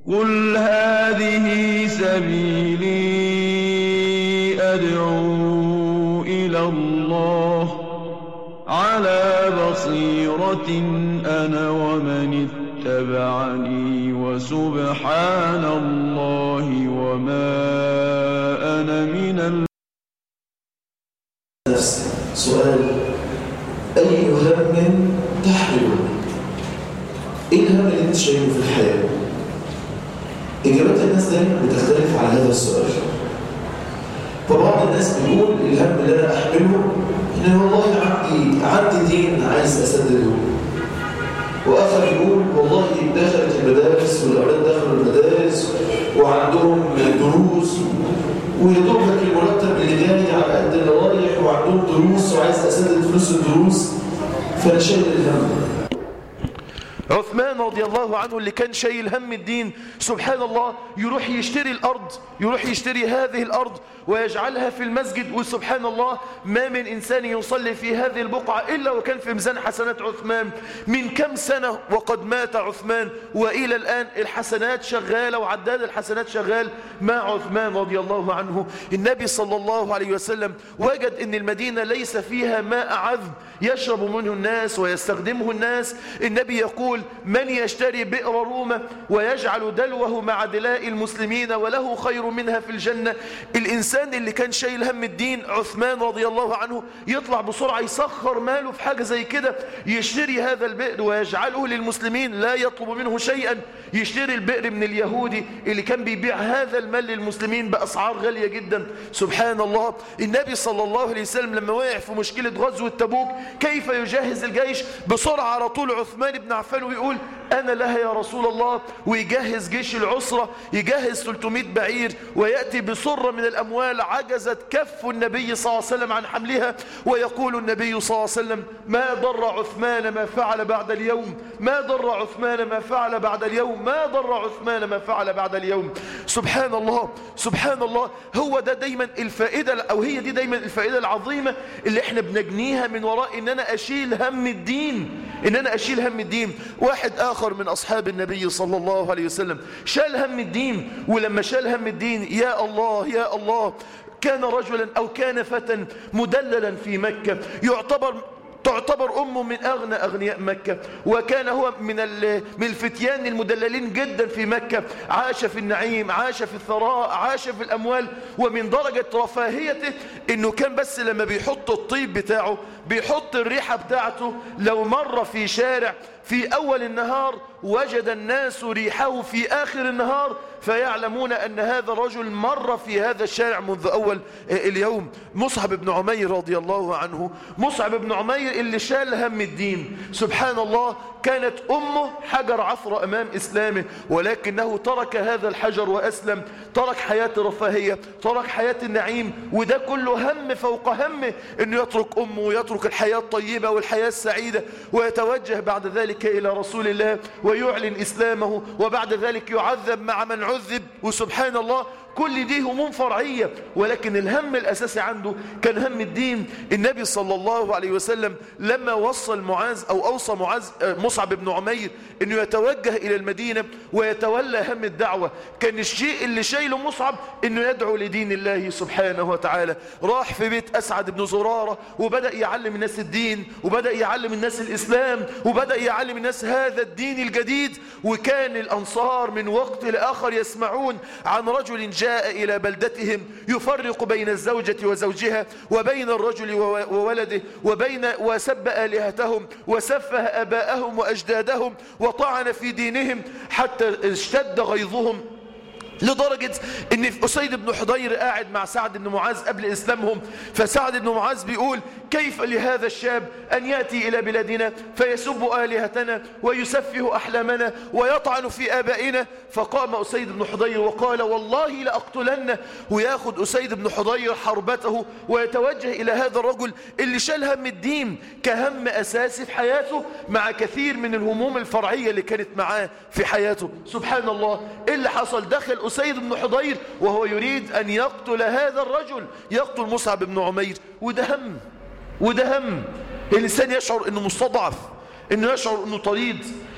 قل هذه سبيلي أدعو إلى الله على بصيرة أنا ومن اتبعني وسبحان الله وما أنا من سؤال: أي هم تحمله؟ إيه الهم اللي أنت شايفه في الحياة؟ إجابات الناس دايما بتختلف على هذا السؤال. فبعض الناس بيقول الهم اللي أنا أحمله إن والله عندي دين عايز أسدده، وآخر يقول والله دخلت المدارس والأولاد دخلوا المدارس وعندهم دروس ويدوب لك المرتب اللي جاي على قد اللي رايح وعندهم دروس وعايز أسدد فلوس الدروس، فأنا شايل الهم. عثمان رضي الله عنه اللي كان شايل هم الدين، سبحان الله، يروح يشتري الأرض، يروح يشتري هذه الأرض ويجعلها في المسجد، وسبحان الله ما من إنسان يصلي في هذه البقعة إلا وكان في ميزان حسنات عثمان. من كم سنة وقد مات عثمان وإلى الآن الحسنات شغالة وعداد الحسنات شغال مع عثمان رضي الله عنه. النبي صلى الله عليه وسلم وجد أن المدينة ليس فيها ماء عذب يشرب منه الناس ويستخدمه الناس. النبي يقول: من يشتري بئر رومة ويجعل دلوه مع دلاء المسلمين وله خير منها في الجنة. الإنسان اللي كان شايل هم الدين عثمان رضي الله عنه يطلع بسرعة يسخر ماله في حاجة زي كده، يشتري هذا البئر ويجعله للمسلمين لا يطلب منه شيئا. يشتري البئر من اليهودي اللي كان بيبيع هذا المال للمسلمين بأسعار غالية جدا. سبحان الله. النبي صلى الله عليه وسلم لما وقع في مشكلة غزوة تبوك كيف يجهز الجيش؟ بسرعة على طول عثمان بن عفان ويقول: أنا لها يا رسول الله، ويجهز جيش العسرة، يجهز 300 بعير، ويأتي بصرة من الأموال عجزت كف النبي صلى الله عليه وسلم عن حملها، ويقول النبي صلى الله عليه وسلم: ما ضر عثمان ما فعل بعد اليوم، ما ضر عثمان ما فعل بعد اليوم، ما ضر عثمان ما فعل بعد اليوم. سبحان الله، سبحان الله. هو ده دايما الفائدة، أو هي دي دايما الفائدة العظيمة اللي احنا بنجنيها من وراء ان انا اشيل هم الدين، ان انا اشيل هم الدين. واحد اخر من اصحاب النبي صلى الله عليه وسلم شال هم الدين، ولما شال هم الدين يا الله يا الله، كان رجلا او كان فتى مدللا في مكة، تعتبر أمه من أغنى أغنياء مكة، وكان هو من الفتيان المدللين جدا في مكة. عاش في النعيم، عاش في الثراء، عاش في الأموال، ومن درجة رفاهيته إنه كان بس لما بيحط الطيب بتاعه، بيحط الريحة بتاعته، لو مر في شارع في أول النهار وجد الناس ريحه في آخر النهار فيعلمون أن هذا الرجل مر في هذا الشارع منذ أول اليوم. مصعب بن عمير رضي الله عنه، مصعب بن عمير اللي شال هم الدين، سبحان الله، كانت أمه حجر عثرة أمام إسلامه، ولكنه ترك هذا الحجر وأسلم، ترك حياة الرفاهية، ترك حياة النعيم، وده كله هم فوق همه أنه يترك أمه ويترك الحياة الطيبة والحياة السعيدة، ويتوجه بعد ذلك إلى رسول الله ويعلن إسلامه، وبعد ذلك يعذب مع من عذب. وسبحان الله، كل دي هموم فرعية، ولكن الهم الأساسي عنده كان هم الدين. النبي صلى الله عليه وسلم لما وصل معاذ أو أوصى مصعب بن عمير أنه يتوجه إلى المدينة ويتولى هم الدعوة، كان الشيء اللي شايله مصعب أنه يدعو لدين الله سبحانه وتعالى. راح في بيت أسعد بن زرارة وبدأ يعلم الناس الدين، وبدأ يعلم الناس الإسلام، وبدأ يعلم الناس هذا الدين الجديد. وكان الأنصار من وقت لآخر يسمعون عن رجل جاء إلى بلدتهم يفرق بين الزوجة وزوجها وبين الرجل وولده وسب آلهتهم وسفه آباءهم وأجدادهم وطعن في دينهم، حتى اشتد غيظهم لدرجة ان أسيد بن حضير قاعد مع سعد بن معاذ قبل إسلامهم، فسعد بن معاذ بيقول: كيف لهذا الشاب أن يأتي إلى بلادنا فيسب آلهتنا ويسفه أحلامنا ويطعن في آبائنا؟ فقام أسيد بن حضير وقال: والله لأقتلنه. وياخد أسيد بن حضير حربته ويتوجه إلى هذا الرجل اللي شال هم الدين كهم أساسي في حياته، مع كثير من الهموم الفرعية اللي كانت معاه في حياته. سبحان الله، إيه اللي حصل؟ دخل أسيد بن حضير وهو يريد أن يقتل هذا الرجل، يقتل مصعب بن عمير، وده هم الإنسان يشعر أنه مستضعف، أنه يشعر أنه طريد،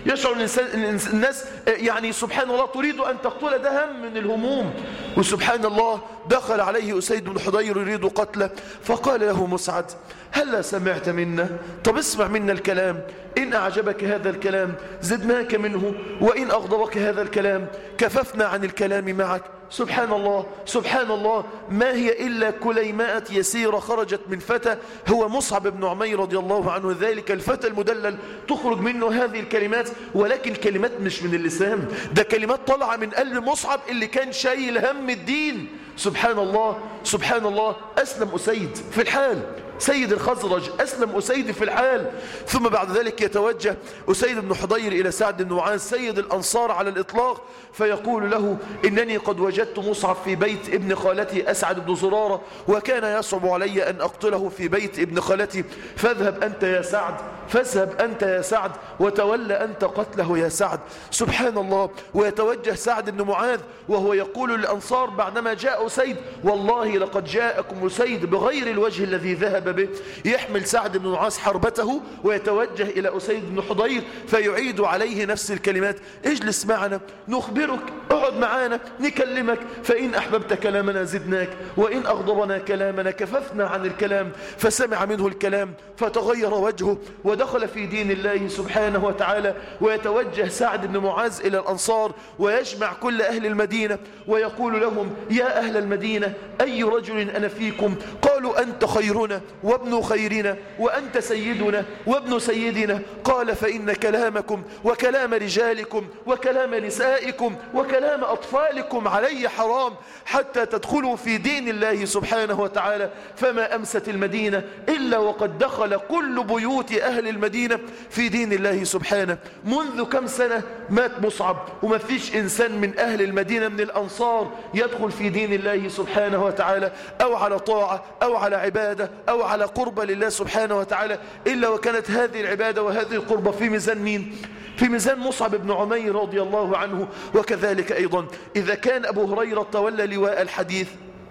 يشعر الناس يعني سبحان الله تريد أن تقتل، ده هم من الهموم. وسبحان الله دخل عليه أسيد بن حضير يريد قتله، فقال له مسعد: هلا سمعت منا؟ طب اسمع منا الكلام، إن أعجبك هذا الكلام زدناك منه، وإن أغضبك هذا الكلام كففنا عن الكلام معك. سبحان الله سبحان الله، ما هي إلا كليمات يسيرة خرجت من فتى هو مصعب بن عمير رضي الله عنه، ذلك الفتى المدلل، تخرج منه هذه الكلمات، ولكن كلمات مش من اللسان، ده كلمات طالعة من قلب مصعب اللي كان شايل هم الدين. سبحان الله سبحان الله. أسلم أسيد في الحال، سيد الخزرج أسلم أسيد في الحال. ثم بعد ذلك يتوجه أسيد بن حضير إلى سعد بن معاذ سيد الأنصار على الإطلاق، فيقول له: إنني قد وجدت مصعب في بيت ابن خالتي أسعد بن زرارة، وكان يصعب علي أن أقتله في بيت ابن خالتي، فاذهب أنت يا سعد، فاذهب أنت يا سعد وتولى أنت قتله يا سعد. سبحان الله. ويتوجه سعد بن معاذ وهو يقول للأنصار بعدما جاء أسيد: والله لقد جاءكم أسيد بغير الوجه الذي ذهب به. يحمل سعد بن معاذ حربته ويتوجه إلى أسيد بن حضير فيعيد عليه نفس الكلمات: اجلس معنا نخبرك، اقعد معنا نكلمك، فإن أحببت كلامنا زدناك، وإن أغضبنا كلامنا كففنا عن الكلام. فسمع منه الكلام فتغير وجهه ودخل في دين الله سبحانه وتعالى. ويتوجه سعد بن معاذ إلى الأنصار ويجمع كل أهل المدينة ويقول لهم: يا أهل المدينة، أي رجل أنا فيكم؟ قالوا: أنت خيرنا وابن خيرنا، وأنت سيدنا وابن سيدنا. قال: فإن كلامكم وكلام رجالكم وكلام نسائكم وكلام أطفالكم علي حرام حتى تدخلوا في دين الله سبحانه وتعالى. فما أمست المدينة إلا وقد دخل كل بيوت أهل المدينة في دين الله سبحانه. منذ كم سنة مات مصعب وما فيش إنسان من أهل المدينة من الأنصار يدخل في دين الله سبحانه وتعالى، أو على طاعة أو على عبادة أو على قربة لله سبحانه وتعالى، إلا وكانت هذه العبادة وهذه القربة في ميزان مين؟ في ميزان مصعب بن عمير رضي الله عنه. وكذلك أيضا إذا كان أبو هريرة تولى لواء الحديث،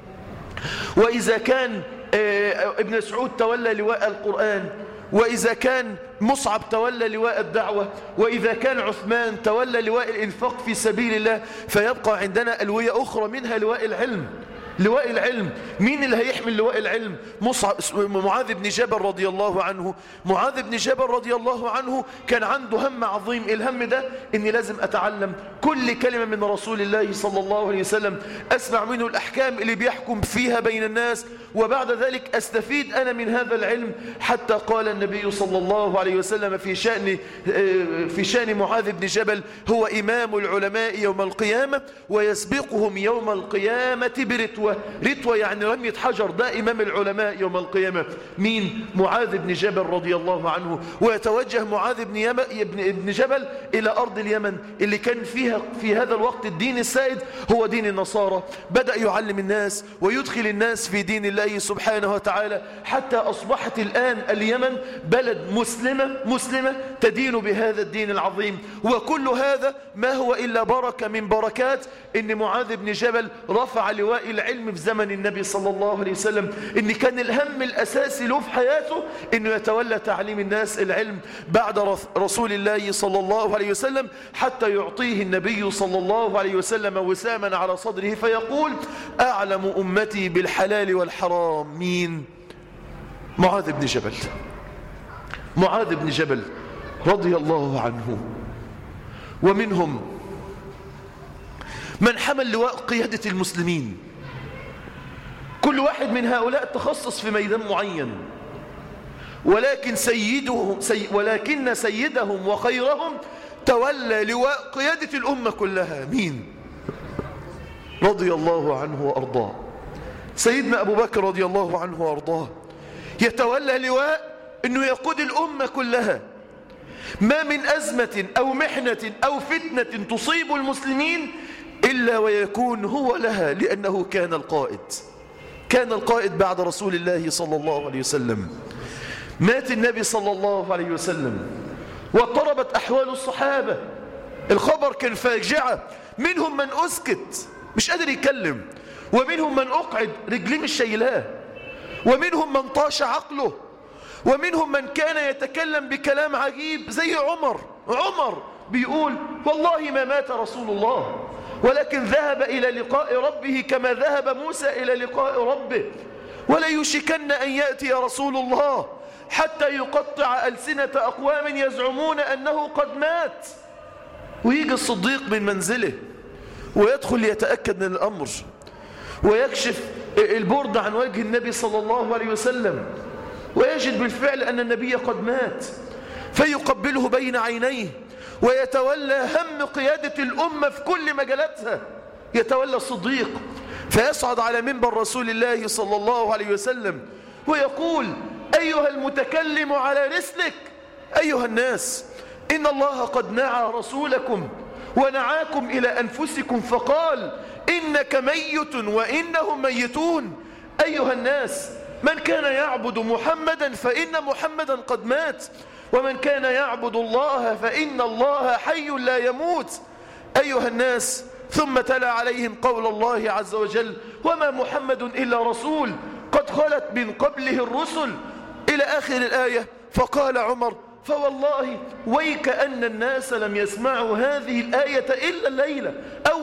وإذا كان ابن مسعود تولى لواء القرآن، وإذا كان مصعب تولى لواء الدعوة، وإذا كان عثمان تولى لواء الإنفاق في سبيل الله، فيبقى عندنا ألوية أخرى منها لواء العلم. لواء العلم، مين اللي هيحمل لواء العلم؟ معاذ بن جبل رضي الله عنه. معاذ بن جبل رضي الله عنه كان عنده هم عظيم، الهم ده إني لازم أتعلم كل كلمة من رسول الله صلى الله عليه وسلم، أسمع منه الأحكام اللي بيحكم فيها بين الناس، وبعد ذلك أستفيد أنا من هذا العلم. حتى قال النبي صلى الله عليه وسلم في شأن معاذ بن جبل: هو إمام العلماء يوم القيامة ويسبقهم يوم القيامة برتوة. رتوة يعني رمية حجر، ده إمام العلماء يوم القيامة. مين؟ معاذ بن جبل رضي الله عنه. ويتوجه معاذ بن جبل إلى أرض اليمن اللي كان فيها في هذا الوقت الدين السائد هو دين النصارى. بدأ يعلم الناس ويدخل الناس في دين الله سبحانه وتعالى، حتى أصبحت الآن اليمن بلد مسلمة تدين بهذا الدين العظيم. وكل هذا ما هو إلا بركة من بركات إن معاذ بن جبل رفع لواء العلم في زمن النبي صلى الله عليه وسلم، إن كان الهم الأساسي له في حياته إنه يتولى تعليم الناس العلم بعد رسول الله صلى الله عليه وسلم، حتى يعطيه النبي صلى الله عليه وسلم وساما على صدره فيقول: أعلم أمتي بالحلال والحرام. مين؟ معاذ بن جبل. معاذ بن جبل رضي الله عنه. ومنهم من حمل لواء قيادة المسلمين، كل واحد من هؤلاء تخصص في ميدان معين، ولكن سيدهم وخيرهم تولى لواء قيادة الأمة كلها. مين؟ رضي الله عنه وأرضاه. سيدنا أبو بكر رضي الله عنه وأرضاه يتولى لواء أنه يقود الأمة كلها. ما من أزمة أو محنة أو فتنة تصيب المسلمين إلا ويكون هو لها، لأنه كان القائد. كان القائد بعد رسول الله صلى الله عليه وسلم. مات النبي صلى الله عليه وسلم واضطربت أحوال الصحابة، الخبر كان فاجعة. منهم من أسكت مش قادر يتكلم، ومنهم من أقعد رجليه مش شايلاه، ومنهم من طاش عقله، ومنهم من كان يتكلم بكلام عجيب زي عمر بيقول والله ما مات رسول الله، ولكن ذهب إلى لقاء ربه كما ذهب موسى إلى لقاء ربه، ولا يشكن أن يأتي رسول الله حتى يقطع ألسنة أقوام يزعمون أنه قد مات. ويجي الصديق من منزله ويدخل ليتأكد من الأمر، ويكشف البرد عن وجه النبي صلى الله عليه وسلم، ويجد بالفعل أن النبي قد مات، فيقبله بين عينيه، ويتولى هم قيادة الأمة في كل مجالاتها. يتولى الصديق فيصعد على منبر رسول الله صلى الله عليه وسلم ويقول أيها المتكلم على رسلك، أيها الناس، إن الله قد نعى رسولكم ونعاكم إلى أنفسكم فقال إنك ميت وإنهم ميتون. أيها الناس، من كان يعبد محمدا فإن محمدا قد مات، ومن كان يعبد الله فإن الله حي لا يموت. أيها الناس، ثم تلا عليهم قول الله عز وجل وما محمد إلا رسول قد خلت من قبله الرسل إلى آخر الآية. فقال عمر فوالله ويكأن الناس لم يسمعوا هذه الآية إلا الليلة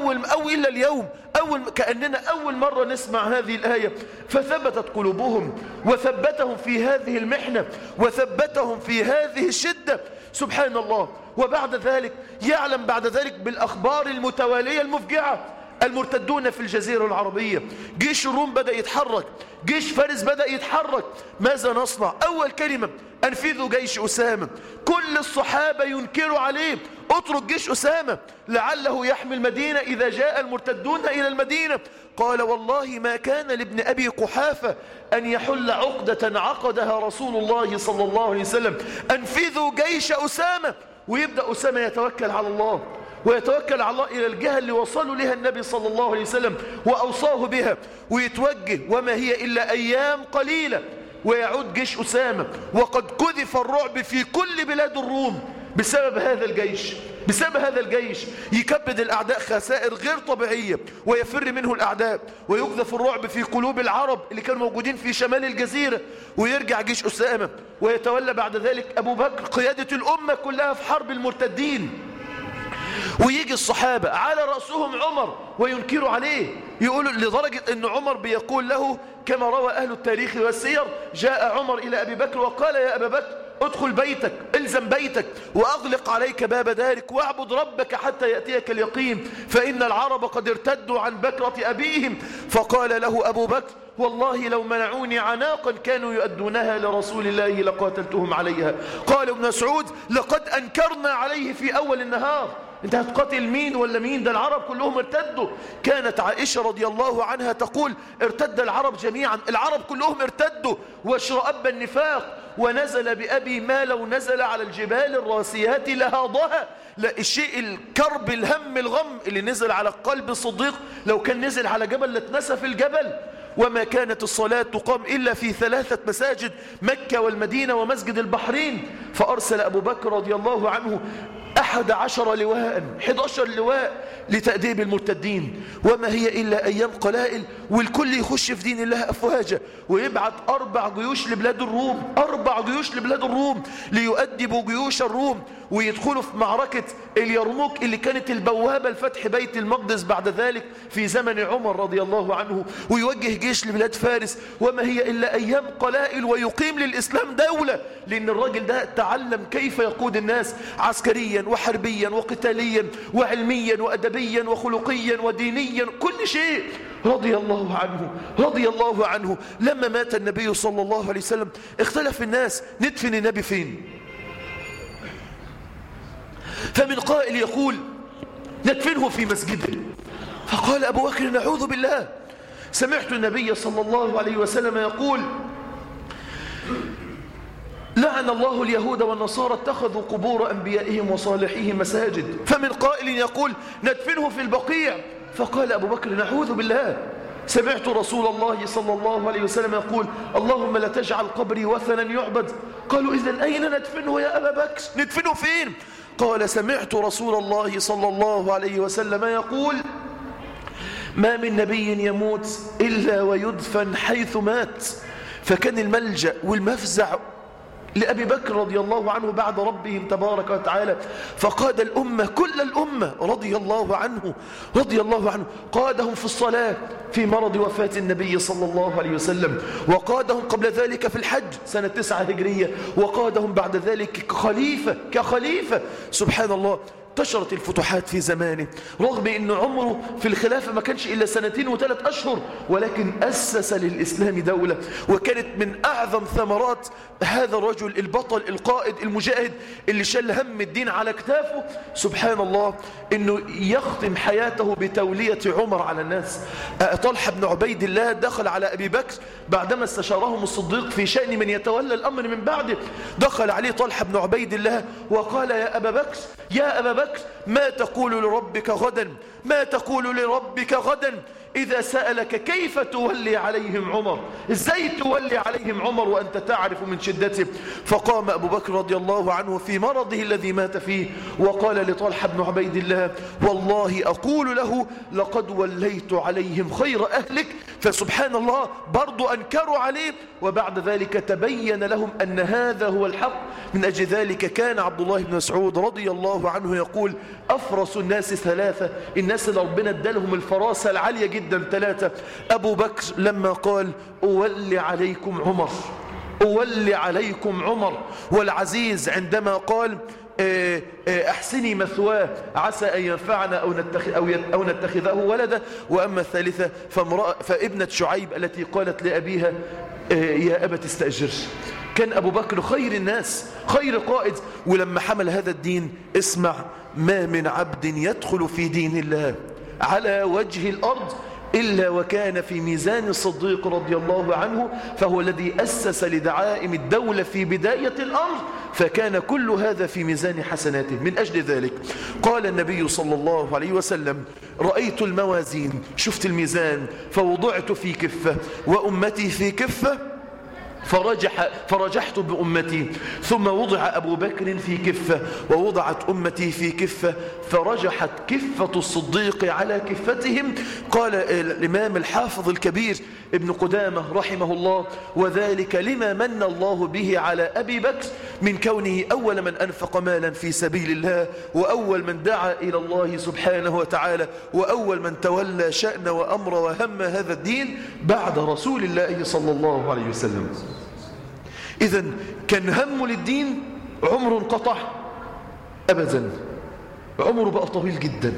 أو إلا اليوم، كأننا أول مرة نسمع هذه الآية. فثبتت قلوبهم وثبتهم في هذه المحنة وثبتهم في هذه الشدة، سبحان الله. وبعد ذلك يعلم بعد ذلك بالأخبار المتوالية المفجعة. المرتدون في الجزيرة العربية، جيش الروم بدأ يتحرك، جيش فارس بدأ يتحرك. ماذا نصنع؟ أول كلمة أنفذوا جيش أسامة. كل الصحابة ينكروا عليه اترك جيش أسامة لعله يحمي المدينة إذا جاء المرتدون إلى المدينة. قال والله ما كان لابن أبي قحافة أن يحل عقدة عقدها رسول الله صلى الله عليه وسلم. أنفذوا جيش أسامة. ويبدأ أسامة يتوكل على الله، ويتوكل على الله إلى الجهة اللي وصلوا لها النبي صلى الله عليه وسلم وأوصاه بها، ويتوجه وما هي إلا أيام قليلة ويعود جيش أسامة وقد كذف الرعب في كل بلاد الروم بسبب هذا الجيش. بسبب هذا الجيش يكبد الأعداء خسائر غير طبيعية ويفر منه الأعداء، ويقذف الرعب في قلوب العرب اللي كانوا موجودين في شمال الجزيرة. ويرجع جيش أسامة ويتولى بعد ذلك أبو بكر قيادة الأمة كلها في حرب المرتدين. ويجي الصحابة على رأسهم عمر وينكروا عليه، يقولوا لدرجة أن عمر بيقول له كما روى أهل التاريخ والسير جاء عمر إلى أبي بكر وقال يا أبا بكر ادخل بيتك، الزم بيتك وأغلق عليك باب دارك واعبد ربك حتى يأتيك اليقين، فإن العرب قد ارتدوا عن بكرة أبيهم. فقال له أبو بكر والله لو منعوني عناقا كانوا يؤدونها لرسول الله لقاتلتهم عليها. قال ابن مسعود لقد أنكرنا عليه في أول النهار، انت هتقاتل مين ولا مين؟ ده العرب كلهم ارتدوا. كانت عائشة رضي الله عنها تقول ارتد العرب جميعا، العرب كلهم ارتدوا واشرأب النفاق. ونزل بأبي ما لو نزل على الجبال الراسيات لهاضها. لا الشيء الكرب الهم الغم اللي نزل على قلب الصديق لو كان نزل على جبل لاتنسف الجبل. وما كانت الصلاة تقام إلا في 3 مساجد، مكة والمدينة ومسجد البحرين. فأرسل أبو بكر رضي الله عنه 11 لواء 11 لواء لتأديب المرتدين. وما هي إلا أيام قلائل والكل يخش في دين الله أفواجا. ويبعث 4 جيوش لبلاد الروم، 4 جيوش لبلاد الروم ليؤدبوا جيوش الروم ويدخلوا في معركة اليرموك اللي كانت البوابة لفتح بيت المقدس بعد ذلك في زمن عمر رضي الله عنه. ويوجه جيش لبلاد فارس. وما هي إلا أيام قلائل ويقيم للإسلام دولة، لأن الراجل ده تعلم كيف يقود الناس عسكريا وحربيا وقتاليا وعلميا وأدبيا وخلقيا ودينيا كل شيء رضي الله عنه رضي الله عنه. لما مات النبي صلى الله عليه وسلم اختلف الناس ندفن النبي فين؟ فمن قائل يقول ندفنه في مسجده. فقال أبو بكر نعوذ بالله، سمعت النبي صلى الله عليه وسلم يقول لعن الله اليهود والنصارى اتخذوا قبور أنبيائهم وصالحيهم مساجد. فمن قائل يقول ندفنه في البقيع. فقال أبو بكر نعوذ بالله، سمعت رسول الله صلى الله عليه وسلم يقول اللهم لا تجعل قبري وثنا يعبد. قالوا إذن أين ندفنه يا أبا بكر؟ ندفنه فين؟ قال سمعت رسول الله صلى الله عليه وسلم يقول ما من نبي يموت إلا ويدفن حيث مات. فكان الملجأ والمفزع لأبي بكر رضي الله عنه بعد ربهم تبارك وتعالى، فقاد الأمة كل الأمة رضي الله عنه، قادهم في الصلاة في مرض وفاة النبي صلى الله عليه وسلم، وقادهم قبل ذلك في الحج سنة 9 هجرية، وقادهم بعد ذلك كخليفة سبحان الله. انتشرت الفتوحات في زمانه، رغم أن عمره في الخلافة ما كانش إلا 2 و3 أشهر، ولكن أسس للإسلام دولة. وكانت من أعظم ثمرات هذا الرجل البطل القائد المجاهد اللي شال هم الدين على كتافه سبحان الله، أنه يختم حياته بتولية عمر على الناس. طلحة بن عبيد الله دخل على أبي بكر بعدما استشارهم الصديق في شأن من يتولى الأمر من بعده. دخل عليه طلحة بن عبيد الله وقال: يا أبا بكر ما تقول لربك غدا إذا سألك كيف تولي عليهم عمر؟ إزاي تولي عليهم عمر وأنت تعرف من شدته؟ فقام أبو بكر رضي الله عنه في مرضه الذي مات فيه وقال لطلحة بن عبيد الله: والله أقول له لقد وليت عليهم خير أهلك. فسبحان الله برضو أنكروا عليه، وبعد ذلك تبين لهم أن هذا هو الحق. من أجل ذلك كان عبد الله بن مسعود رضي الله عنه يقول: أفرس الناس 3، الناس اللي ربنا ادالهم الفراسة العالية جدا 3. أبو بكر لما قال: أولي عليكم عمر، والعزيز عندما قال: أحسني مثواه عسى أن ينفعنا أو نتخذه ولدا. وأما الثالثة فابنة شعيب التي قالت لأبيها: يا أبت استأجر. كان أبو بكر خير الناس، خير قائد. ولما حمل هذا الدين، اسمع: ما من عبد يدخل في دين الله على وجه الأرض إلا وكان في ميزان الصديق رضي الله عنه، فهو الذي أسس لدعائم الدولة في بداية الأمر، فكان كل هذا في ميزان حسناته. من أجل ذلك قال النبي صلى الله عليه وسلم: رأيت الموازين، شفت الميزان، فوضعت في كفة وأمتي في كفة فرجحت بأمتي، ثم وضع أبو بكر في كفة ووضعت أمتي في كفة، فرجحت كفة الصديق على كفتهم. قال الإمام الحافظ الكبير ابن قدامة رحمه الله: وذلك لما من الله به على أبي بكر من كونه أول من أنفق مالا في سبيل الله، وأول من دعا إلى الله سبحانه وتعالى، وأول من تولى شأن وأمر وهم هذا الدين بعد رسول الله صلى الله عليه وسلم. إذن كان همه للدين عمره انقطع أبدا، عمره بقى طويل جدا،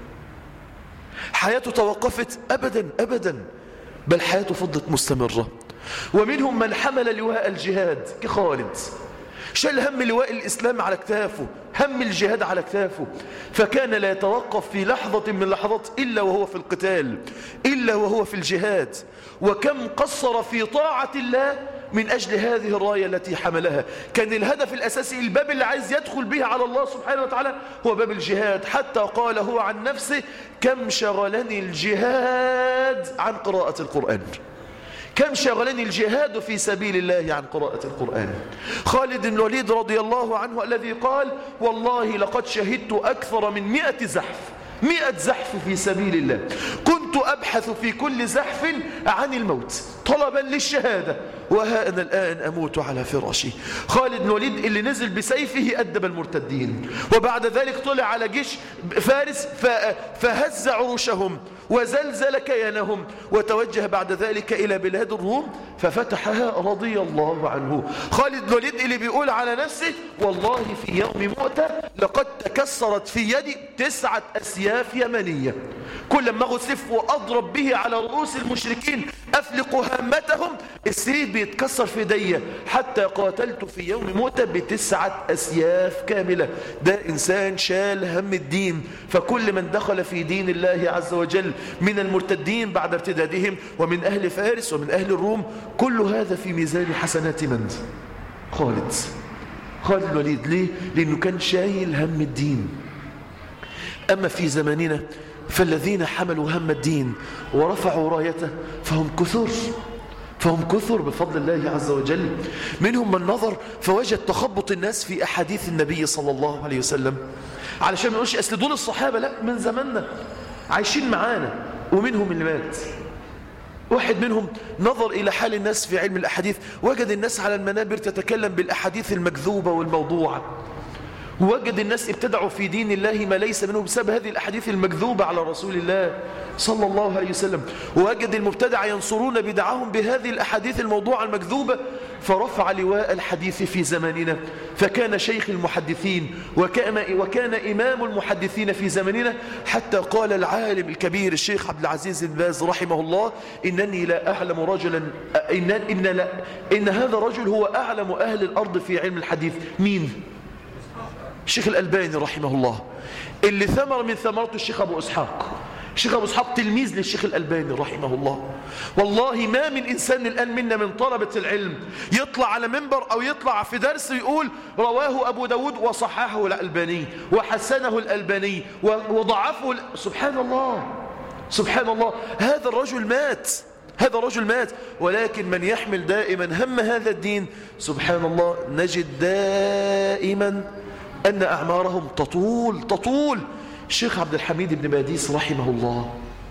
حياته توقفت أبدا، بل حياته فضلت مستمرة. ومنهم من حمل لواء الجهاد كخالد، شال هم لواء الإسلام على كتافه، هم الجهاد على كتافه، فكان لا يتوقف في لحظة من لحظات إلا وهو في القتال، إلا وهو في الجهاد. وكم قصر في طاعة الله من أجل هذه الراية التي حملها. كان الهدف الأساسي، الباب اللي عايز يدخل به على الله سبحانه وتعالى هو باب الجهاد، حتى قال هو عن نفسه: كم شغلني الجهاد عن قراءة القرآن، كم شغلني الجهاد في سبيل الله عن قراءة القرآن. خالد بن الوليد رضي الله عنه الذي قال: والله لقد شهدت أكثر من 100 زحف في سبيل الله، كنت أبحث في كل زحف عن الموت طلبا للشهادة، وها أنا الآن أموت على فراشي. خالد بن الوليد اللي نزل بسيفه أدب المرتدين، وبعد ذلك طلع على جيش فارس فهز عروشهم وزلزل كيانهم، وتوجه بعد ذلك إلى بلاد الروم ففتحها رضي الله عنه. خالد بن الوليد اللي بيقول على نفسه: والله في يوم موتى لقد تكسرت في يدي 9 أسياف يمنية، كل ما أخذ سيف وأضرب به على رؤوس المشركين أفلق هامتهم، السيف بيتكسر في يدي، حتى قاتلت في يوم موتى ب9 أسياف كاملة. ده إنسان شال هم الدين. فكل من دخل في دين الله عز وجل من المرتدين بعد ارتدادهم، ومن أهل فارس ومن أهل الروم، كل هذا في ميزان حسنات من؟ خالد الوليد. ليه؟ لأنه كان شايل هم الدين. أما في زماننا فالذين حملوا هم الدين ورفعوا رايته فهم كثر بفضل الله عز وجل. منهم من نظر فوجد تخبط الناس في أحاديث النبي صلى الله عليه وسلم، علشان ما نقولش أصل دول الصحابة، لا، من زماننا عايشين معانا، ومنهم اللي مات. واحد منهم نظر إلى حال الناس في علم الأحاديث، وجد الناس على المنابر تتكلم بالأحاديث المكذوبة والموضوعة، ووجد الناس ابتدعوا في دين الله ما ليس منه بسبب هذه الأحاديث المكذوبة على رسول الله صلى الله عليه وسلم، ووجد المبتدع ينصرون بدعهم بهذه الأحاديث الموضوعة المكذوبة، فرفع لواء الحديث في زماننا، فكان شيخ المحدثين وكان إمام المحدثين في زماننا، حتى قال العالم الكبير الشيخ عبد العزيز بن باز رحمه الله: إنني لا أعلم رجلا إن هذا الرجل هو أعلم أهل الأرض في علم الحديث. مين؟ الشيخ الألباني رحمه الله، اللي ثمر من ثمرته الشيخ أبو إسحاق. الشيخ أبو إسحاق تلميذ للشيخ الألباني رحمه الله. والله ما من إنسان الآن منا من طلبة العلم يطلع على منبر أو يطلع في درس يقول رواه أبو داود وصححه الألباني وحسنه الألباني وضعفه سبحان الله، سبحان الله. هذا الرجل مات، ولكن من يحمل دائما هم هذا الدين سبحان الله نجد دائما أن أعمارهم تطول. الشيخ عبد الحميد بن باديس رحمه الله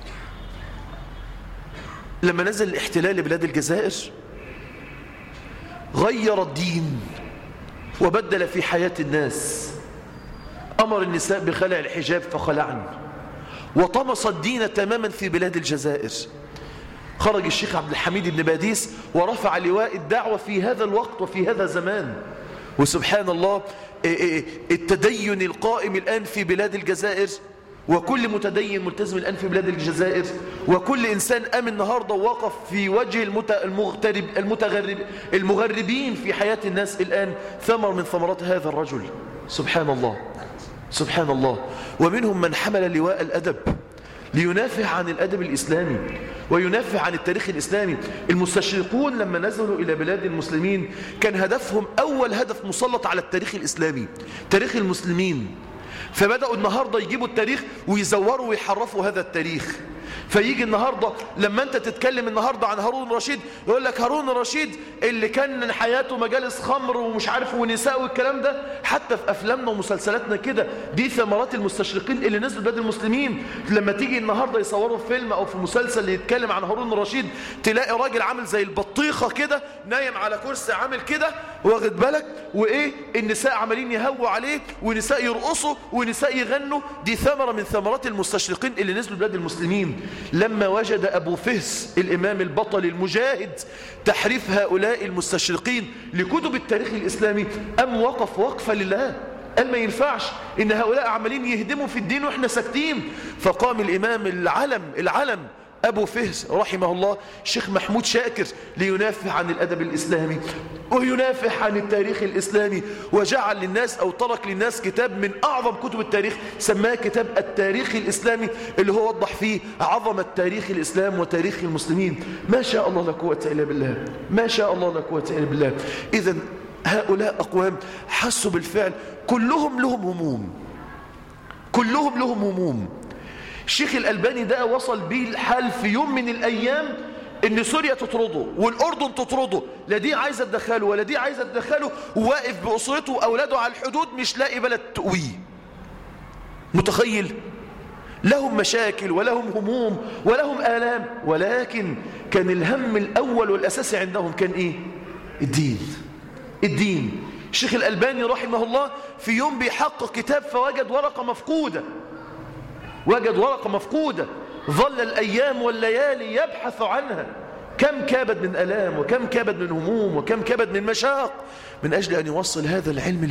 لما نزل الاحتلال لبلاد الجزائر غير الدين وبدل في حياة الناس، أمر النساء بخلع الحجاب فخلعن، وطمس الدين تماما في بلاد الجزائر. خرج الشيخ عبد الحميد بن باديس ورفع لواء الدعوة في هذا الوقت وفي هذا الزمان. وسبحان الله التدين القائم الآن في بلاد الجزائر، وكل متدين ملتزم الآن في بلاد الجزائر، وكل إنسان قام النهاردة ووقف في وجه المغربين في حياة الناس الآن، ثمر من ثمرات هذا الرجل. سبحان الله، سبحان الله. ومنهم من حمل لواء الأدب لينافع عن الأدب الإسلامي وينافع عن التاريخ الإسلامي. المستشرقون لما نزلوا إلى بلاد المسلمين كان هدفهم أول هدف مسلط على التاريخ الإسلامي، تاريخ المسلمين. فبدأوا النهاردة يجيبوا التاريخ ويزوروا ويحرفوا هذا التاريخ. فيجي النهاردة لما أنت تتكلم النهاردة عن هارون الرشيد يقول لك هارون الرشيد اللي كان حياته مجالس خمر ومش عارف ونساء والكلام ده. حتى في أفلامنا ومسلسلاتنا كده، دي ثمرات المستشرقين اللي نزلوا بلاد المسلمين. لما تيجي النهاردة يصوروا فيلم أو في مسلسل اللي يتكلم عن هارون الرشيد تلاقي راجل عامل زي البطيخة كده نايم على كرسي عامل كده واخد بالك، وإيه النساء عمالين يهووا عليه ونساء يرقصوا ونساء يغنوا. دي ثمرة من ثمرات المستشرقين اللي نزلوا بلاد المسلمين. لما وجد أبو فهس الإمام البطل المجاهد تحريف هؤلاء المستشرقين لكتب التاريخ الإسلامي أم وقف وقفة لله، قال ما ينفعش إن هؤلاء عمالين يهدموا في الدين وإحنا ساكتين. فقام الإمام العلم أبو فهس رحمه الله الشيخ محمود شاكر لينافع عن الأدب الإسلامي وينافع عن التاريخ الإسلامي، وجعل للناس أو ترك للناس كتاب من أعظم كتب التاريخ سماه كتاب التاريخ الإسلامي، اللي هو وضح فيه عظمة تاريخ الإسلام وتاريخ المسلمين. ما شاء الله لا قوة إلا بالله، ما شاء الله لا قوة إلا بالله. إذن هؤلاء أقوام حسوا بالفعل كلهم لهم هموم. الشيخ الألباني ده وصل بيه الحال في يوم من الأيام إن سوريا تطرده والأردن تطرده، لا دي عايزة تدخله ولا دي عايزة تدخله، وواقف بأسرته وأولاده على الحدود مش لاقي بلد تقويه. متخيل؟ لهم مشاكل ولهم هموم ولهم آلام، ولكن كان الهم الأول والأساسي عندهم كان إيه؟ الدين. الشيخ الألباني رحمه الله في يوم بيحقق كتاب فوجد ورقة مفقودة، ظل الأيام والليالي يبحث عنها. كم كابد من ألام وكم كابد من هموم وكم كابد من مشاق من أجل أن يوصل هذا العلم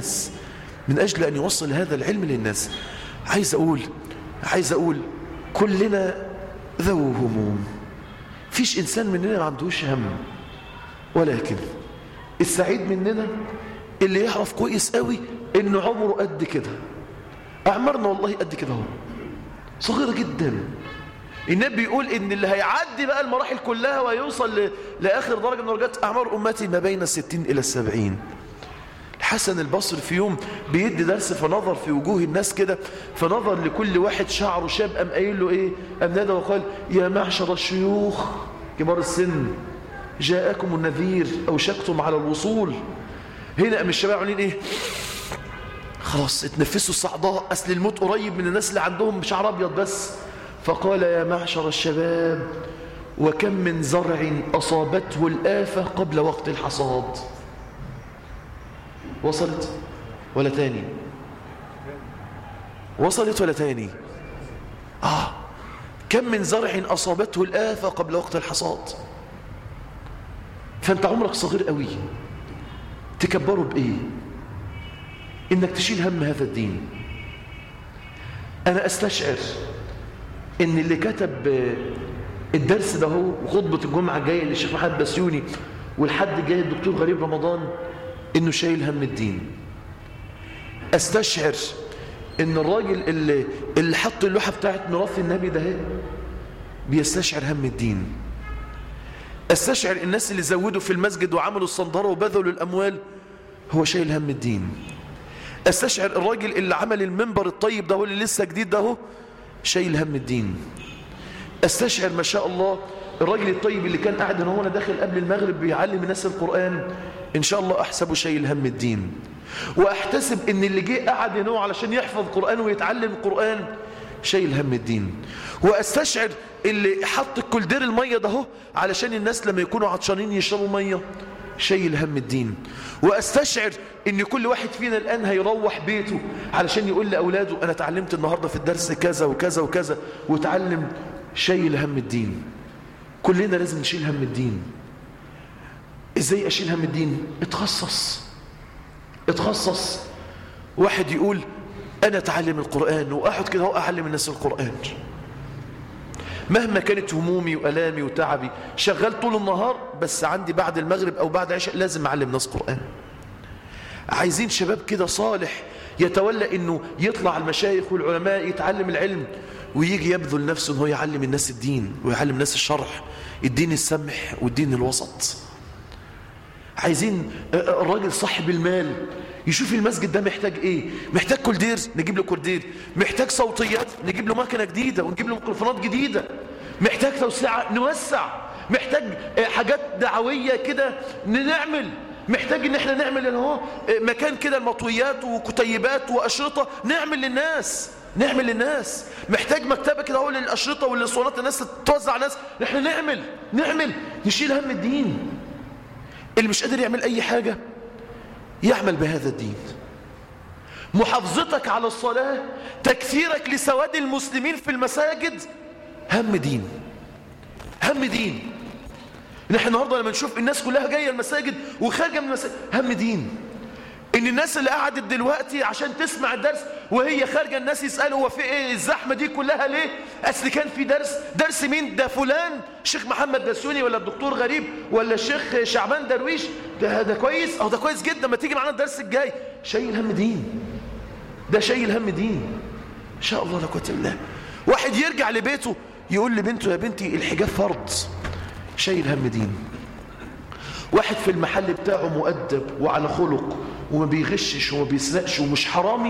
للناس، عايز أقول كلنا ذو هموم، فيش إنسان مننا ما عندوش هم، ولكن السعيد مننا اللي يعرف كويس قوي إنه عمره قد كده. أعمارنا والله قد كده هو صغيرة جدا. النبي يقول إن اللي هيعدي بقى المراحل كلها ويوصل لآخر درجة من درجات أعمار أمتي ما بين 60 إلى 70. الحسن البصري في يوم بيدي درس فنظر في وجوه الناس كده، فنظر لكل واحد شعره شاب أم قايل له إيه؟ أم نادى وقال يا معشر الشيوخ كبار السن جاءكم النذير أوشكتم على الوصول. هنا أم الشباب عاملين إيه؟ خلاص اتنفسوا الصعداء، أصل الموت قريب من الناس اللي عندهم شعر أبيض بس. فقال يا معشر الشباب وكم من زرع أصابته الآفة قبل وقت الحصاد. وصلت ولا تاني؟ وصلت ولا تاني؟ كم من زرع أصابته الآفة قبل وقت الحصاد. فأنت عمرك صغير قوي، تكبره بإيه؟ إنك تشيل هم هذا الدين. أنا أستشعر إن اللي كتب الدرس ده هو وخطبة الجمعة الجاية للشيخ محمد بسيوني والحد الجاي الدكتور غريب رمضان إنه شايل هم الدين. أستشعر إن الراجل اللي حط اللوحة بتاعت ميراث النبي ده بيستشعر هم الدين. أستشعر الناس اللي زودوا في المسجد وعملوا الصندارة وبذلوا الأموال هو شايل هم الدين. أستشعر الراجل اللي عمل المنبر الطيب ده هو اللي لسه جديد ده هو شايل هم الدين. أستشعر ما شاء الله الراجل الطيب اللي كان قاعد هنا داخل قبل المغرب بيعلم الناس القرآن، إن شاء الله أحسبه شايل هم الدين. وأحتسب إن اللي جه قاعد هنا علشان يحفظ قرآن ويتعلم قرآن شايل هم الدين. وأستشعر اللي حط الكولدير المية ده هو علشان الناس لما يكونوا عطشانين يشربوا مية شايل هم الدين. وأستشعر إن كل واحد فينا الآن هيروح بيته علشان يقول لأولاده أنا تعلمت النهاردة في الدرس كذا وكذا وكذا وتعلم، شايل هم الدين. كلنا لازم نشيل هم الدين. إزاي أشيل هم الدين؟ اتخصص. واحد يقول أنا أتعلم القرآن وأقعد كده وأعلم الناس القرآن مهما كانت همومي وألامي وتعبي، شغال طول النهار بس عندي بعد المغرب أو بعد عشاء لازم أعلم ناس قرآن. عايزين شباب كده صالح يتولى إنه يطلع المشايخ والعلماء يتعلم العلم ويجي يبذل نفسه إنه يعلم الناس الدين ويعلم الناس الشرح، الدين السمح والدين الوسط. عايزين الراجل صاحب المال يشوف المسجد ده محتاج ايه، محتاج كولدير نجيب له كولدير، محتاج صوتيات نجيب له مكنه جديده ونجيب له ميكروفونات جديده، محتاج توسعه نوسع، محتاج حاجات دعويه كده نعمل، محتاج ان احنا نعمل اهو مكان كده المطويات وكتيبات واشرطه نعمل للناس، محتاج مكتبه كده اهو للاشرطه والاسطوانات الناس توزع ناس، احنا نعمل نشيل هم الدين. اللي مش قادر يعمل اي حاجه يعمل بهذا الدين. محافظتك على الصلاة، تكثيرك لسواد المسلمين في المساجد، هم دين. نحن النهارده لما نشوف الناس كلها جايه المساجد وخارجه من المساجد هم دين. ان الناس اللي قعدت دلوقتي عشان تسمع الدرس وهي خارجه الناس يسالوا هو في ايه الزحمه دي كلها ليه؟ اصل كان في درس مين ده؟ فلان الشيخ محمد بسيوني ولا الدكتور غريب ولا الشيخ شعبان درويش، ده كويس، ده كويس جدا، ما تيجي معانا الدرس الجاي. شايل هم دين، ده شايل هم دين ان شاء الله لا قوه الا بالله. واحد يرجع لبيته يقول لبنته يا بنتي الحجاب فرض، شايل هم دين. واحد في المحل بتاعه مؤدب وعلى خلق وما بيغشش وما بيسرقش ومش حرامي،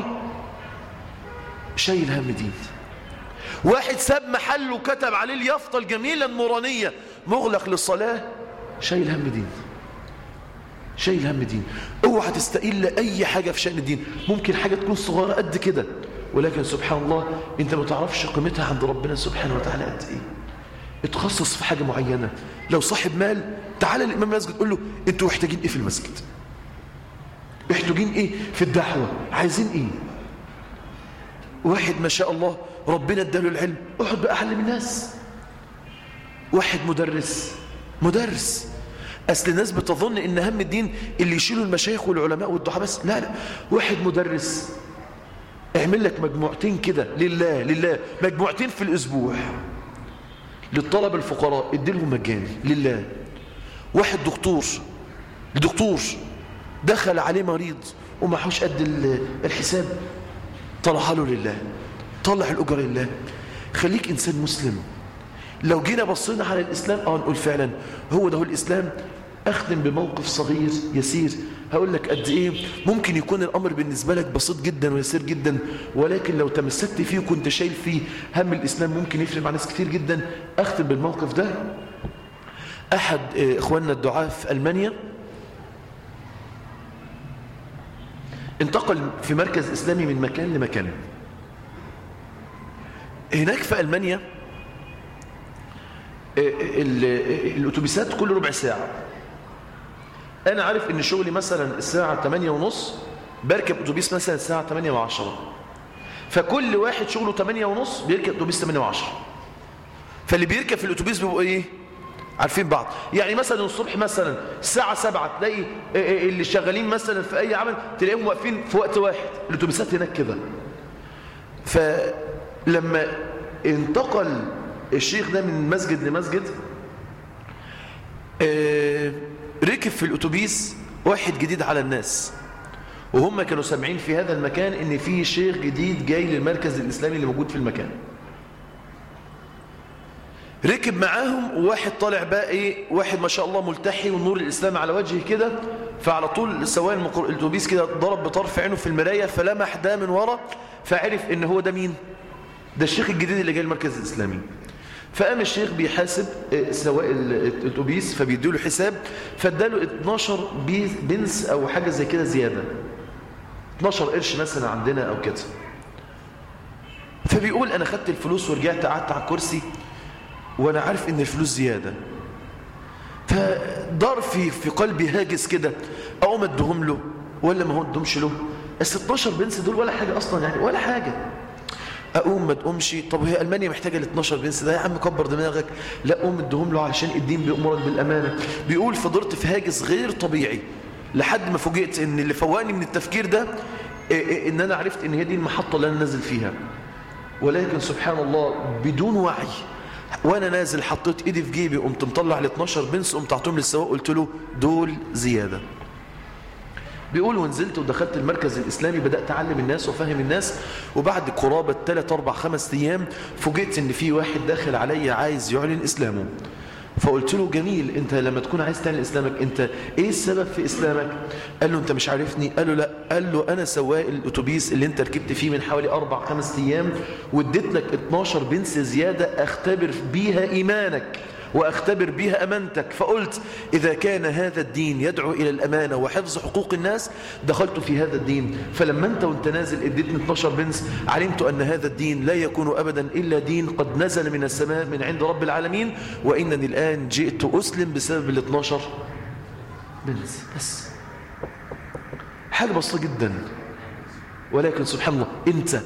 شايل هم دين. واحد ساب محله وكتب عليه اليافطة الجميلة النورانية مغلق للصلاة، شايل هم دين. اوعى تستقل اي حاجة في شأن الدين. ممكن حاجة تكون صغيرة قد كده ولكن سبحان الله انت ما تعرفش قيمتها عند ربنا سبحانه وتعالى قد ايه. اتخصص في حاجة معينة. لو صاحب مال تعال للإمام المسجد قول له انتوا محتاجين ايه في المسجد، محتاجين ايه في الدعوة، عايزين ايه. واحد ما شاء الله ربنا اداله العلم اقعد بقى اعلم الناس. واحد مدرس اصل الناس بتظن ان هم الدين اللي يشيلوا المشايخ والعلماء والدعاء بس، لا واحد مدرس اعمل لك مجموعتين كده لله مجموعتين في الاسبوع للطلب الفقراء اديلهم مجاني لله. واحد دكتور دخل عليه مريض ومعهوش قد الحساب، طلعها له لله، طلع الأجر لله. خليك إنسان مسلم. لو جينا بصينا على الإسلام نقول فعلا هو ده هو الإسلام. أختم بموقف صغير يسير هقول لك قد إيه ممكن يكون الأمر بالنسبة لك بسيط جدا ويسير جدا، ولكن لو تمسكت فيه وكنت شايل فيه هم الإسلام ممكن يفرق مع ناس كتير جدا. أختم بالموقف ده. أحد إخواننا الدعاة في ألمانيا انتقل في مركز إسلامي من مكان لمكان. هناك في ألمانيا الأتوبيسات كل ربع ساعة. أنا عارف إن شغلي مثلا الساعة 8:30، بركب أتوبيس مثلا الساعة 8:10، فكل واحد شغله 8:30 بيركب أتوبيس 8:10. فاللي بيركب في الأتوبيس بيبقوا إيه؟ عارفين بعض. يعني مثلا الصبح مثلا الساعة 7 تلاقي اللي شغالين مثلا في أي عمل تلاقيهم واقفين في وقت واحد. الأتوبيسات هناك كده. فلما انتقل الشيخ ده من مسجد لمسجد، ركب في الأتوبيس واحد جديد على الناس، وهم كانوا سامعين في هذا المكان ان في شيخ جديد جاي للمركز الإسلامي اللي موجود في المكان. ركب معاهم وواحد طالع بقى ايه، واحد ما شاء الله ملتحي والنور الإسلامي على وجهه كده، فعلى طول سواق الأتوبيس كده ضرب بطرف عينه في المراية فلمح ده من ورا، فعرف ان هو ده مين؟ ده الشيخ الجديد اللي جاي المركز الإسلامي. فقام الشيخ بيحاسب سواق الأتوبيس فبيديله حساب، فاداله 12 بنس أو حاجة زي كده زيادة، 12 قرش مثلا عندنا أو كده. فبيقول أنا خدت الفلوس ورجعت قعدت على الكرسي وأنا عارف إن الفلوس زيادة، فدار في قلبي هاجس كده، أقوم أدهم له ولا ما هو أدهمش له؟ بس 12 بنس دول ولا حاجة أصلا، يعني ولا حاجة. أقوم ما تقومش؟ طب هي ألمانيا محتاجة ال 12 بنس ده؟ يا عم كبر دماغك. لا، قوم ادهم له علشان الدين بيأمرك بالأمانة. بيقول فضلت في هاجس غير طبيعي لحد ما فوجئت ان اللي فوقني من التفكير ده ان انا عرفت ان هي دي المحطة اللي انا نازل فيها. ولكن سبحان الله بدون وعي وانا نازل حطيت ايدي في جيبي، قمت مطلع ال 12 بنس، قمت اعطيهم للسواق قلت له دول زيادة. بيقول ونزلت ودخلت المركز الإسلامي، بدأت أعلم الناس وفهم الناس، وبعد قرابة 3 4 5 أيام فوجئت ان في واحد داخل علي عايز يعلن إسلامه. فقلت له جميل، انت لما تكون عايز تعلن اسلامك انت ايه السبب في اسلامك؟ قال له انت مش عارفني؟ قال له لا. قال له انا سواق الاتوبيس اللي انت ركبت فيه من حوالي 4 5 ايام، واديت لك 12 بنس زيادة اختبر بيها ايمانك واختبر بيها امانتك. فقلت اذا كان هذا الدين يدعو الى الامانة وحفظ حقوق الناس دخلت في هذا الدين. فلما انت وانت نازل اديتني 12 بنس علمت ان هذا الدين لا يكون ابدا الا دين قد نزل من السماء من عند رب العالمين، وانني الان جئت اسلم بسبب ال 12 بنس. بس حاجة بسيطة جدا، ولكن سبحان الله انت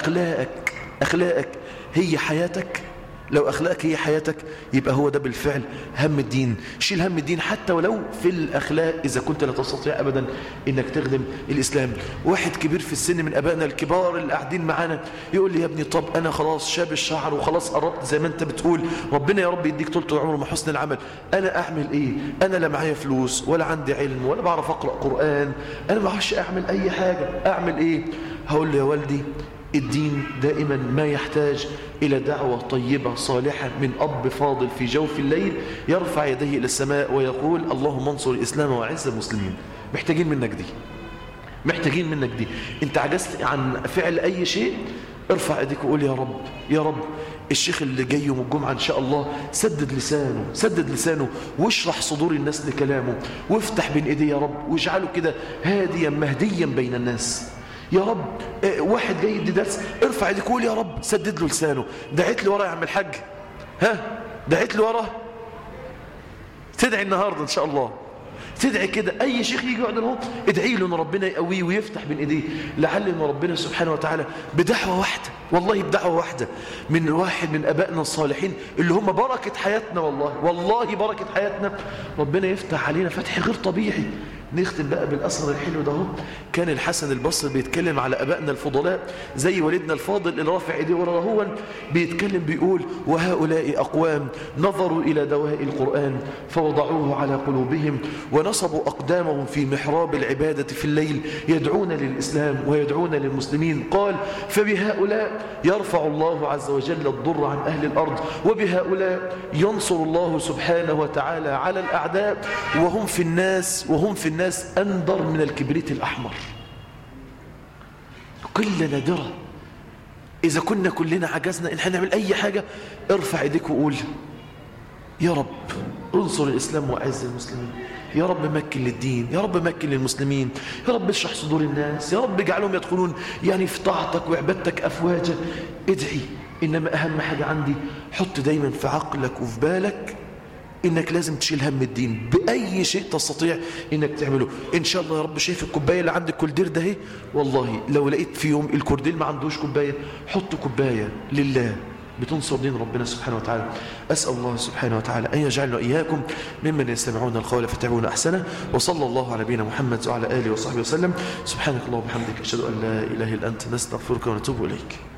اخلاقك هي حياتك. لو أخلاقك هي حياتك يبقى هو ده بالفعل هم الدين. شيل هم الدين حتى ولو في الأخلاق إذا كنت لا تستطيع أبدا إنك تخدم الإسلام. واحد كبير في السن من أبائنا الكبار اللي قاعدين معانا يقول لي يا ابني طب أنا خلاص شاب الشعر وخلاص قربت زي ما أنت بتقول، ربنا يا رب يديك طولة العمر وحسن العمل، أنا أعمل إيه؟ أنا لا معايا فلوس ولا عندي علم ولا بعرف أقرأ قرآن، أنا ما بعرفش أعمل أي حاجة، أعمل إيه؟ هقول له يا والدي الدين دائما ما يحتاج إلى دعوة طيبة صالحة من أب فاضل في جوف الليل يرفع يديه إلى السماء ويقول اللهم انصر الإسلام وأعز المسلمين. محتاجين منك دي. انت عجزت عن فعل أي شيء، ارفع ايديك وقول يا رب الشيخ اللي جاي يوم الجمعة إن شاء الله سدد لسانه واشرح صدور الناس لكلامه وافتح بين ايديه يا رب، واجعله كده هاديا مهديا بين الناس يا رب. واحد جاي يدي درس ارفع ايديك وقول يا رب سدد له لسانه. دعيت لي ورا يا عم الحاج؟ دعيت لي ورا؟ تدعي النهارده ان شاء الله، تدعي كده اي شيخ يجي يقعد له ادعي له ان ربنا يقويه ويفتح بين ايديه، لعل ان ربنا سبحانه وتعالى بدعوه واحده، والله بدعوه واحده من واحد من ابائنا الصالحين اللي هم بركه حياتنا، والله بركه حياتنا، ربنا يفتح علينا فتح غير طبيعي. نختم بقى بالأثر الحلو ده. كان الحسن البصري بيتكلم على أبائنا الفضلاء زي والدنا الفاضل اللي رافع ايديه ورا هو بيتكلم بيقول وهؤلاء أقوام نظروا إلى دواء القرآن فوضعوه على قلوبهم ونصبوا أقدامهم في محراب العبادة في الليل يدعون للإسلام ويدعون للمسلمين. قال فبهؤلاء يرفع الله عز وجل الضر عن أهل الأرض، وبهؤلاء ينصر الله سبحانه وتعالى على الأعداء، وهم في الناس أندر من الكبريت الأحمر. قلة نادرة. إذا كنا كلنا عجزنا إن هنعمل أي حاجة ارفع ايديك وقول يا رب انصر الإسلام وأعز المسلمين، يا رب مكن للدين، يا رب مكن للمسلمين، يا رب اشرح صدور الناس، يا رب اجعلهم يدخلون يعني في طاعتك وعبادتك أفواجا. إنما أهم حاجة عندي حط دايما في عقلك وفي بالك إنك لازم تشيل هم الدين بأي شيء تستطيع إنك تعمله. إن شاء الله يا رب شايف الكوباية اللي عندك كولدير ده اهي، والله لو لقيت في يوم الكولدير ما عندوش كوباية، حط كوباية لله بتنصر دين ربنا سبحانه وتعالى. أسأل الله سبحانه وتعالى أن يجعلنا إياكم ممن يستمعون القول فيتبعون أحسنه. وصلى الله على نبينا محمد وعلى آله وصحبه وسلم. سبحانك اللهم وبحمدك أشهد أن لا إله إلا أنت نستغفرك ونتوب إليك.